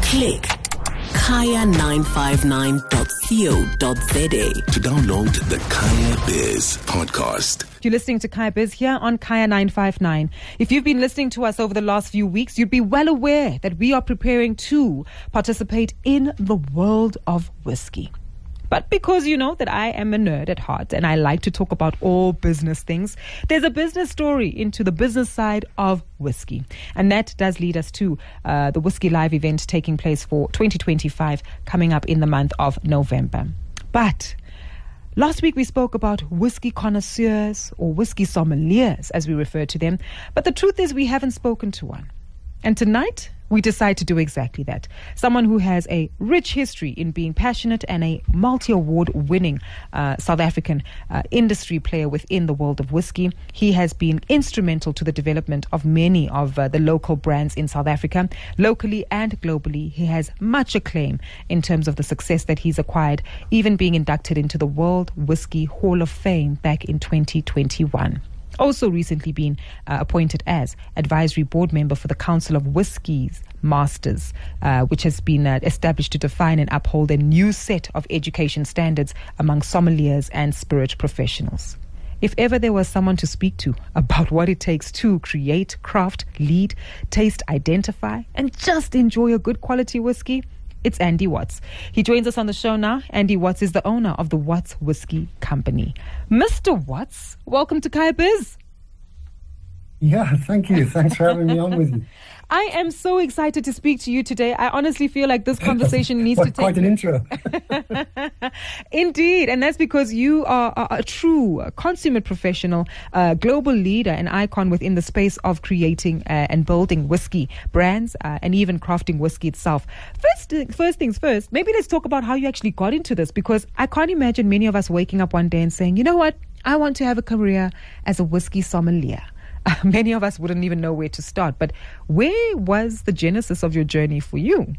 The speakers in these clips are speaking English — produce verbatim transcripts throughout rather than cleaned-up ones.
Click kaya nine five nine dot co dot za to download the Kaya Biz podcast. You're listening to Kaya Biz here on Kaya nine five nine. If you've been listening to us over the last few weeks, you'd be well aware that we are preparing to participate in the world of whiskey. But because you know that I am a nerd at heart and I like to talk about all business things, there's a business story into the business side of whiskey. And that does lead us to uh, the Whiskey Live event taking place for twenty twenty-five, coming up in the month of November. But last week we spoke about whiskey connoisseurs, or whiskey sommeliers as we refer to them. But the truth is we haven't spoken to one. And tonight, we decide to do exactly that. Someone who has a rich history in being passionate and a multi-award winning uh, South African uh, industry player within the world of whiskey. He has been instrumental to the development of many of uh, the local brands in South Africa. Locally and globally, he has much acclaim in terms of the success that he's acquired, even being inducted into the World Whiskey Hall of Fame back in twenty twenty-one. Also recently been uh, appointed as advisory board member for the Council of Whiskies Masters, uh, which has been uh, established to define and uphold a new set of education standards among sommeliers and spirit professionals. If ever there was someone to speak to about what it takes to create, craft, lead, taste, identify, and just enjoy a good quality whiskey, it's Andy Watts. He joins us on the show now. Andy Watts is the owner of the Watts Whiskey Company. Mister Watts, welcome to Kaya Biz. Yeah, thank you. Thanks for having me on with you. I am so excited to speak to you today. I honestly feel like this conversation needs to take... Quite an intro. Indeed. And that's because you are, are a true consummate professional, uh, global leader and icon within the space of creating uh, and building whiskey brands uh, and even crafting whiskey itself. First, first things first, maybe let's talk about how you actually got into this, because I can't imagine many of us waking up one day and saying, you know what, I want to have a career as a whiskey sommelier. Uh, many of us wouldn't even know where to start. But where was the genesis of your journey for you?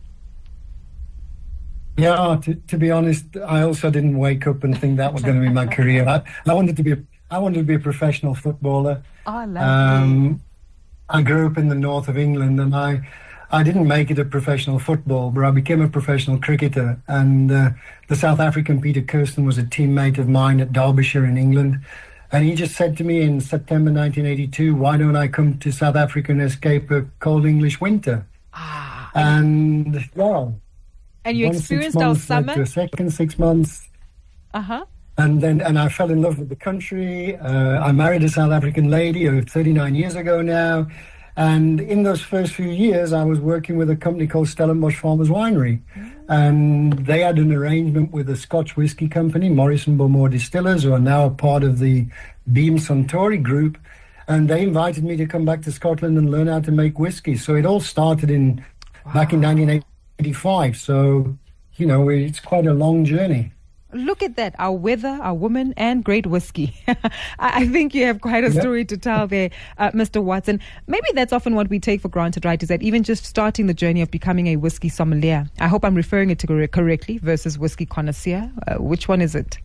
Yeah, to, to be honest, I also didn't wake up and think that was going to be my career. I, I wanted to be a, I wanted to be a professional footballer. Oh, lovely. Um, I grew up in the north of England, and I I didn't make it a professional football, but I became a professional cricketer. And uh, the South African Peter Kirsten was a teammate of mine at Derbyshire in England. And he just said to me in September nineteen eighty-two, why don't I come to South Africa and escape a cold English winter? Ah, and, well... And you experienced our summer? To a second six months. Uh-huh. And then and I fell in love with the country. Uh, I married a South African lady uh, thirty-nine years ago now. And in those first few years, I was working with a company called Stellenbosch Farmers Winery. Mm. And they had an arrangement with a Scotch whisky company, Morrison Bowmore Distillers, who are now a part of the Beam Suntory group. And they invited me to come back to Scotland and learn how to make whiskey. So it all started in wow. back in nineteen eighty-five. So, you know, it's quite a long journey. Look at that, our weather, our women, and great whiskey. I think you have quite a story yep. to tell there, uh, Mister Watson. Maybe that's often what we take for granted, right, is that even just starting the journey of becoming a whiskey sommelier, I hope I'm referring it to cor- correctly, versus whiskey connoisseur. Uh, which one is it?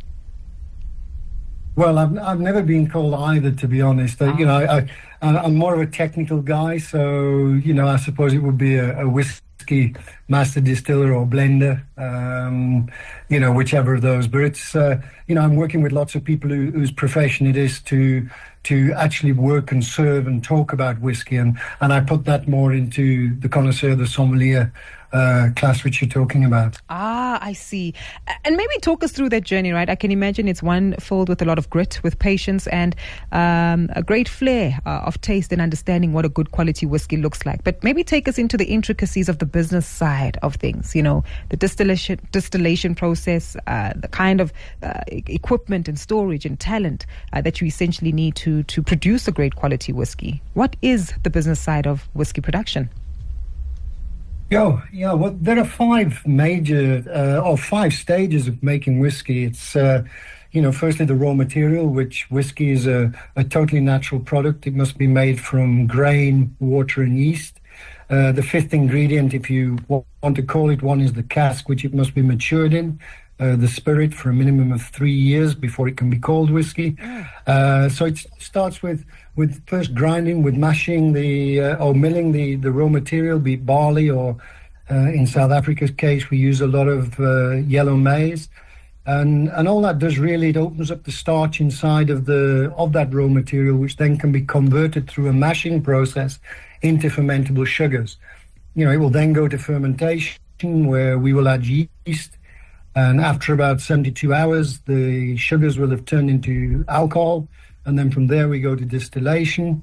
Well, I've I've never been called either, to be honest. Uh, oh. You know, I, I, I'm more of a technical guy, so, you know, I suppose it would be a, a whiskey master distiller or blender, um, you know, whichever of those. But it's, uh, you know, I'm working with lots of people who, whose profession it is to to actually work and serve and talk about whiskey. And, and I put that more into the connoisseur, the sommelier uh, class which you're talking about. Ah, I see. And maybe talk us through that journey, right? I can imagine it's one filled with a lot of grit, with patience, and um, a great flair uh, of taste and understanding what a good quality whiskey looks like. But maybe take us into the intricacies of the business side of things, you know, the distillation distillation process, uh, the kind of uh, e- equipment and storage and talent uh, that you essentially need to, to produce a great quality whiskey. What is the business side of whiskey production? Yeah, yeah. Well, there are five major uh, or five stages of making whiskey. It's, uh, you know, firstly the raw material, which whiskey is a, a totally natural product. It must be made from grain, water, and yeast. Uh, the fifth ingredient, if you want to call it one, is the cask, which it must be matured in. Uh, the spirit for a minimum of three years before it can be called whiskey. Uh, so it starts with, with first grinding, with mashing the uh, or milling the, the raw material, be it barley or Uh, in South Africa's case, we use a lot of uh, yellow maize. And and all that does really, it opens up the starch inside of the of that raw material, which then can be converted through a mashing process into fermentable sugars. You know, it will then go to fermentation, where we will add yeast, and after about seventy-two hours, the sugars will have turned into alcohol, and then from there we go to distillation,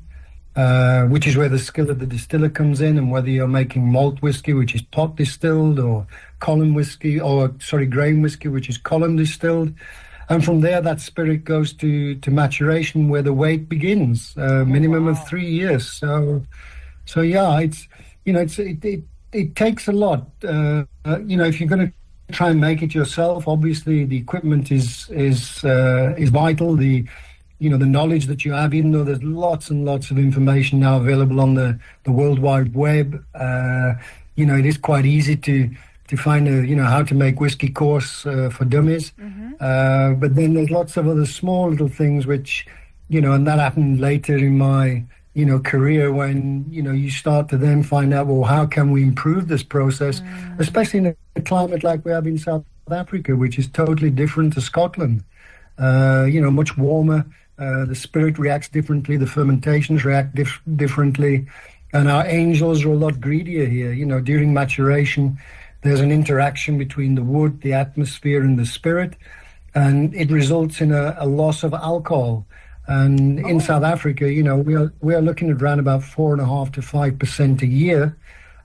uh, which is where the skill of the distiller comes in, and whether you're making malt whiskey, which is pot distilled, or column whiskey, or sorry, grain whiskey, which is column distilled. And from there, that spirit goes to, to maturation, where the wait begins, a minimum wow. of three years. So, so yeah, it's, you know, it's, it, it, it takes a lot. Uh, uh, you know, if you're going to try and make it yourself, obviously the equipment is, is, uh, is vital. The, you know, the knowledge that you have, even though there's lots and lots of information now available on the, the World Wide Web, uh, you know, it is quite easy to, to find a, you know, how to make whiskey course uh, for dummies. Mm-hmm. Uh, but then there's lots of other small little things which, you know, and that happened later in my, you know, career when, you know, you start to then find out, well, how can we improve this process, mm. especially in a climate like we have in South Africa, which is totally different to Scotland. Uh, you know, much warmer. Uh, the spirit reacts differently. The fermentations react dif- differently. And our angels are a lot greedier here. You know, during maturation, there's an interaction between the wood, the atmosphere, and the spirit, and it results in a, a loss of alcohol. And in oh. South Africa, you know, we are we are looking at around about four and a half to five percent a year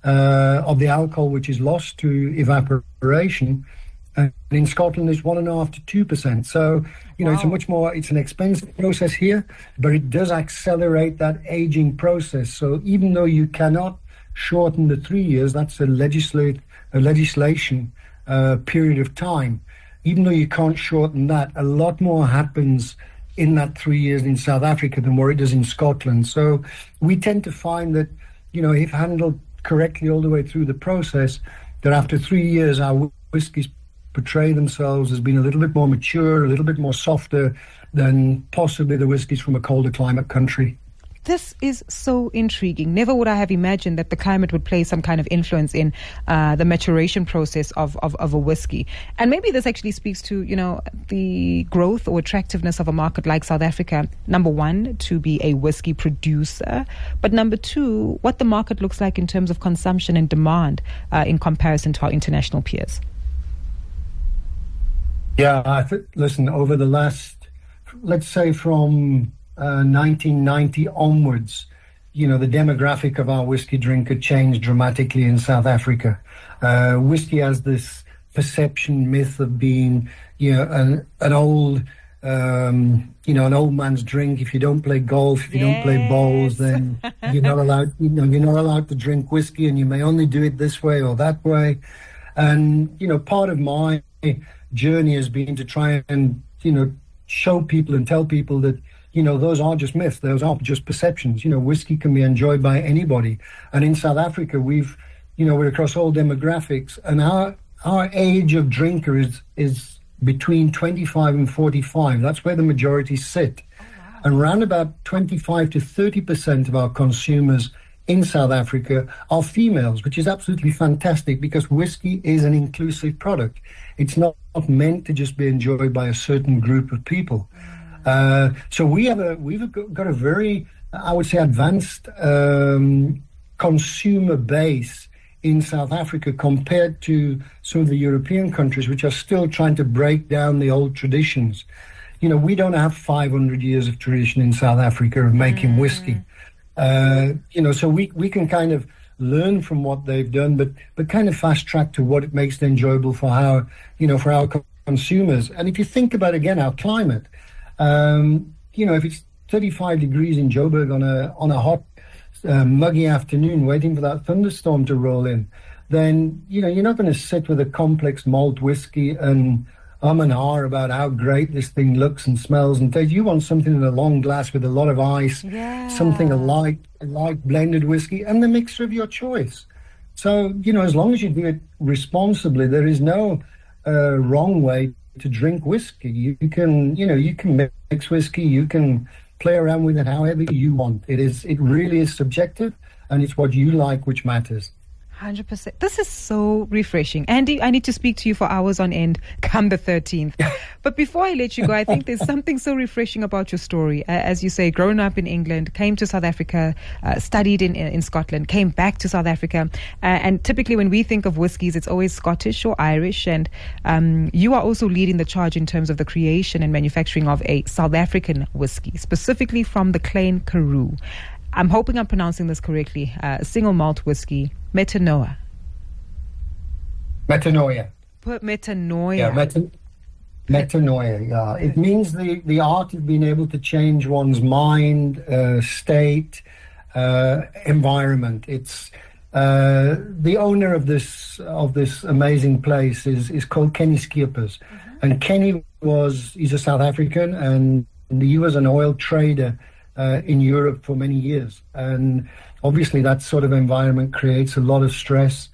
uh, of the alcohol which is lost to evaporation. And in Scotland, it's one and a half to two percent. So, you know, wow. it's a much more, it's an expensive process here, but it does accelerate that aging process. So even though you cannot shorten the three years, that's a legislate a legislation uh, period of time. Even though you can't shorten that, a lot more happens in that three years in South Africa than what it does in Scotland. So we tend to find that, you know, if handled correctly all the way through the process, that after three years, our whiskies portray themselves as being a little bit more mature, a little bit more softer than possibly the whiskies from a colder climate country. This is so intriguing. Never would I have imagined that the climate would play some kind of influence in uh, the maturation process of, of, of a whiskey. And maybe this actually speaks to, you know, the growth or attractiveness of a market like South Africa. Number one, to be a whiskey producer. But number two, what the market looks like in terms of consumption and demand uh, in comparison to our international peers. Yeah, I th- listen, over the last, let's say from Uh, nineteen ninety onwards, you know, the demographic of our whiskey drinker changed dramatically in South Africa. Uh, whiskey has this perception myth of being, you know, an, an old, um, you know, an old man's drink. If you don't play golf, if you yes. don't play bowls, then you're not allowed, you know, you're not allowed to drink whiskey, and you may only do it this way or that way. And, you know, part of my journey has been to try and, you know, show people and tell people that, you know, those are just myths. Those aren't just perceptions. You know, whiskey can be enjoyed by anybody. And in South Africa, we've, you know, we're across all demographics, and our our age of drinker is is between twenty-five and forty-five. That's where the majority sit. Oh, wow. And around about twenty-five to thirty percent of our consumers in South Africa are females, which is absolutely fantastic because whiskey is an inclusive product. It's not meant to just be enjoyed by a certain group of people. Mm. Uh, so we have a we've got a very, I would say, advanced um, consumer base in South Africa compared to some of the European countries, which are still trying to break down the old traditions. You know, we don't have five hundred years of tradition in South Africa of making mm. whiskey. Uh, you know, so we we can kind of learn from what they've done, but but kind of fast track to what it makes it enjoyable for our, you know, for our consumers. And if you think about again our climate. Um, you know, if it's thirty-five degrees in Joburg on a on a hot, uh, muggy afternoon, waiting for that thunderstorm to roll in, then you know you're not going to sit with a complex malt whiskey and um and ah about how great this thing looks and smells and tastes. You want something in a long glass with a lot of ice, yeah. something a light, a light blended whiskey, and the mixer of your choice. So you know, as long as you do it responsibly, there is no uh, wrong way to drink whiskey. You can, you know, you can mix whiskey, you can play around with it however you want. It is, it really is subjective, and it's what you like which matters. one hundred percent. This is so refreshing. Andy, I need to speak to you for hours on end come the thirteenth. But before I let you go, I think there's something so refreshing about your story. Uh, as you say, grown up in England, came to South Africa, uh, studied in in Scotland, came back to South Africa. Uh, and typically when we think of whiskies, it's always Scottish or Irish. And um, you are also leading the charge in terms of the creation and manufacturing of a South African whiskey, specifically from the Klein Karoo. I'm hoping I'm pronouncing this correctly. Uh, single malt whiskey, Metanoia. Metanoia. Put Metanoia. Yeah, meta- Metanoia, yeah. It means the, the art of being able to change one's mind, uh, state, uh, environment. It's uh, the owner of this of this amazing place is, is called Kenny Schippers. Mm-hmm. And Kenny was, he's a South African, and he was an oil trader Uh, in Europe for many years. And obviously that sort of environment creates a lot of stress,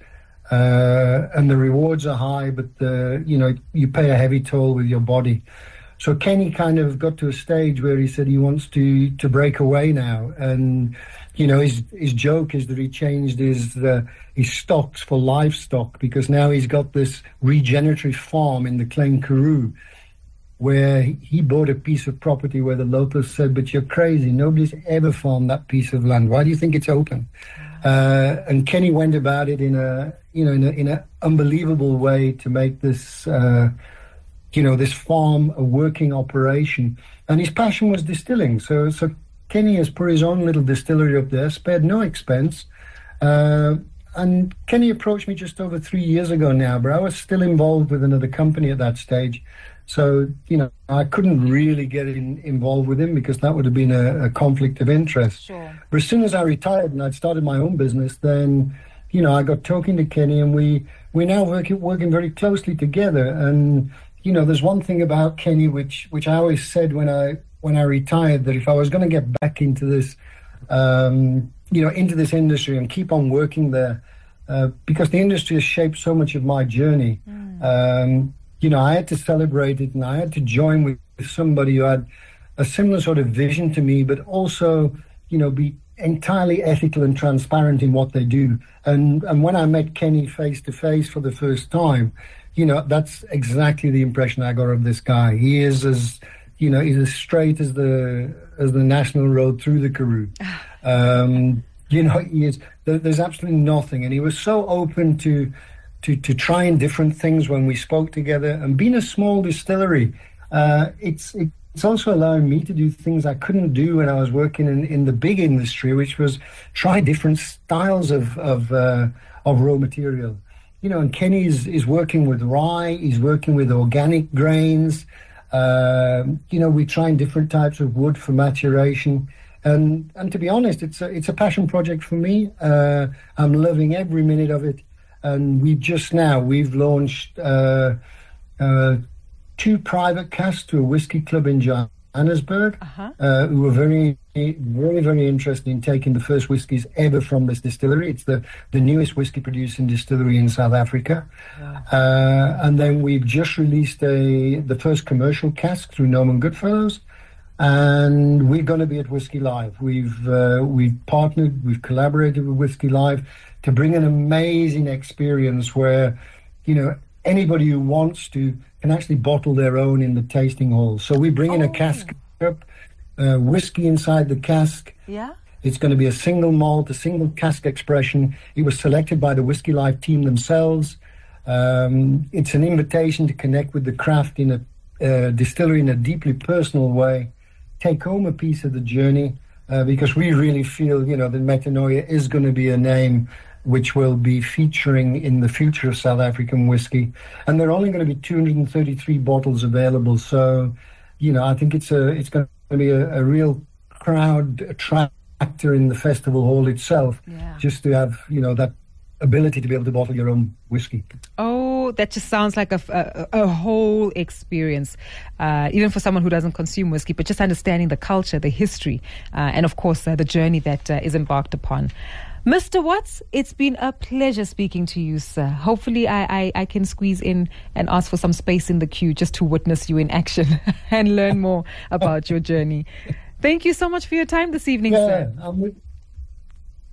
uh, and the rewards are high, but the, you know, you pay a heavy toll with your body. So Kenny kind of got to a stage where he said he wants to, to break away now. And, you know, his, his joke is that he changed his, uh, his stocks for livestock, because now he's got this regenerative farm in the Klein Karoo, where he bought a piece of property where the locals said, but you're crazy. Nobody's ever farmed that piece of land. Why do you think it's open? Uh, and Kenny went about it in a, you know, in a, in an unbelievable way to make this, uh, you know, this farm a working operation. And his passion was distilling. So, so Kenny has put his own little distillery up there, spared no expense. Uh, and Kenny approached me just over three years ago now, but I was still involved with another company at that stage. So, you know, I couldn't really get in, involved with him because that would have been a, a conflict of interest. Sure. But as soon as I retired and I'd started my own business, then, you know, I got talking to Kenny, and we, we're now working, working very closely together. And, you know, there's one thing about Kenny, which, which I always said when I, when I retired, that if I was going to get back into this, um, you know, into this industry and keep on working there, uh, because the industry has shaped so much of my journey, mm. um, you know, I had to celebrate it, and I had to join with somebody who had a similar sort of vision to me, but also, you know, be entirely ethical and transparent in what they do. And and when I met Kenny face to face for the first time, you know, that's exactly the impression I got of this guy. He is as, you know, he's as straight as the as the national road through the Karoo. Um, you know, he is. There, there's absolutely nothing, and he was so open to. To, to trying different things when we spoke together. And being a small distillery, uh, it's it's also allowing me to do things I couldn't do when I was working in, in the big industry, which was try different styles of of, uh, of raw material. You know, and Kenny is, is working with rye, he's working with organic grains. Uh, you know, we're trying different types of wood for maturation. And and to be honest, it's a, it's a passion project for me. Uh, I'm loving every minute of it. And we just now, we've launched uh, uh, two private casks to a whiskey club in Johannesburg, uh-huh. uh, who were very, very, very interested in taking the first whiskies ever from this distillery. It's the, the newest whiskey producing distillery in South Africa. Wow. Uh, and then we've just released a the first commercial cask through Norman Goodfellows. And we're going to be at Whiskey Live. We've uh, we've partnered, we've collaborated with Whiskey Live to bring an amazing experience where, you know, anybody who wants to can actually bottle their own in the tasting hall. So we bring in oh. a cask up, uh, whiskey inside the cask. Yeah. It's going to be a single malt, a single cask expression. It was selected by the Whiskey Live team themselves. Um, it's an invitation to connect with the craft in a uh, distillery in a deeply personal way. Take home a piece of the journey, uh, because we really feel, you know, that Metanoia is going to be a name which will be featuring in the future of South African whiskey. And there are only going to be two hundred thirty-three bottles available. So, you know, I think it's a it's going to be a, a real crowd attractor in the festival hall itself, yeah. just to have, you know, that ability to be able to bottle your own whiskey. Oh, that just sounds like a, a, a whole experience, uh, even for someone who doesn't consume whiskey, but just understanding the culture, the history, uh, and of course uh, the journey that uh, is embarked upon. Mister Watts, it's been a pleasure speaking to you, sir. Hopefully I, I, I can squeeze in and ask for some space in the queue just to witness you in action and learn more about your journey. Thank you so much for your time this evening, yeah, sir. I'm with-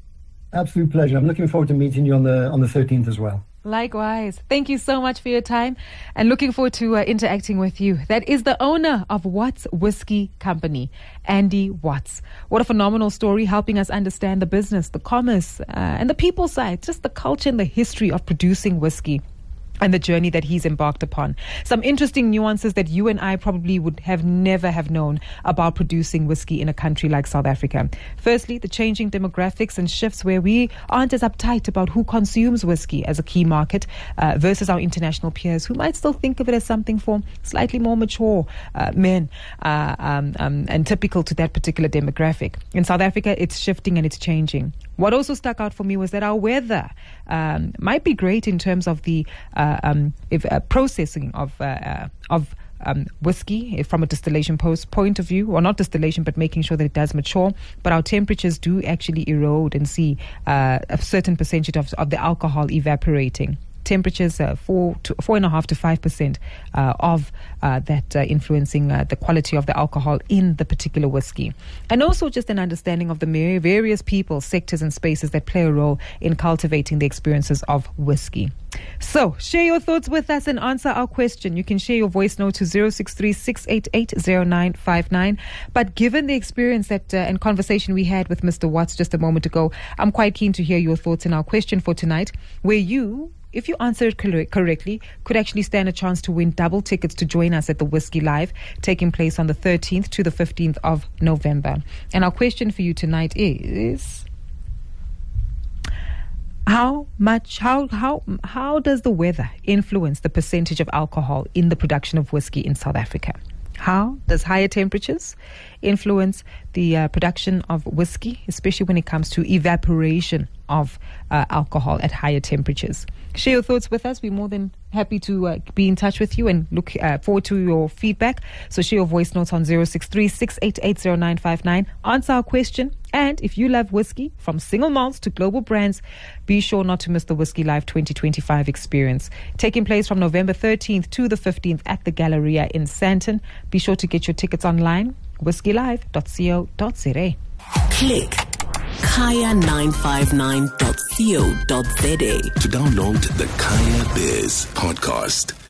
Absolute pleasure. I'm looking forward to meeting you on the on the thirteenth as well. Likewise. Thank you so much for your time and looking forward to uh, interacting with you. That is the owner of Watts Whiskey Company, Andy Watts. What a phenomenal story, helping us understand the business, the commerce, uh, and the people side, just the culture and the history of producing whiskey and the journey that he's embarked upon. Some interesting nuances that you and I probably would have never have known about producing whiskey in a country like South Africa. Firstly, the changing demographics and shifts where we aren't as uptight about who consumes whiskey as a key market uh, versus our international peers who might still think of it as something for slightly more mature uh, men uh, um, um, and typical to that particular demographic. In South Africa, it's shifting and it's changing. What also stuck out for me was that our weather um, might be great in terms of the uh, um, if, uh, processing of uh, uh, of um, whiskey if from a distillation post point of view, or not distillation, but making sure that it does mature. But our temperatures do actually erode and see uh, a certain percentage of, of the alcohol evaporating. Temperatures uh, four to four and a half to five percent uh, of uh, that uh, influencing uh, the quality of the alcohol in the particular whiskey, and also just an understanding of the various people, sectors, and spaces that play a role in cultivating the experiences of whiskey. So, share your thoughts with us and answer our question. You can share your voice note to zero six three, six eight eight, zero nine five nine. But given the experience that uh, and conversation we had with Mister Watts just a moment ago, I'm quite keen to hear your thoughts in our question for tonight, where you, if you answer it cor- correctly, could actually stand a chance to win double tickets to join us at the Whiskey Live, taking place on the thirteenth to the fifteenth of November. And our question for you tonight is, how much, how, how, how does the weather influence the percentage of alcohol in the production of whiskey in South Africa? How does higher temperatures influence the uh, production of whiskey, especially when it comes to evaporation of uh, alcohol at higher temperatures? Share your thoughts with us. We're more than happy to uh, be in touch with you and look uh, forward to your feedback. So share your voice notes on zero six three, six eight eight, zero nine five nine. Answer our question. And if you love whiskey, from single malts to global brands, be sure not to miss the Whiskey Live twenty twenty-five experience. Taking place from November thirteenth to the fifteenth at the Galleria in Sandton. Be sure to get your tickets online, whiskey live dot co dot za. Click kaya nine five nine dot co dot za to download the Kaya Biz podcast.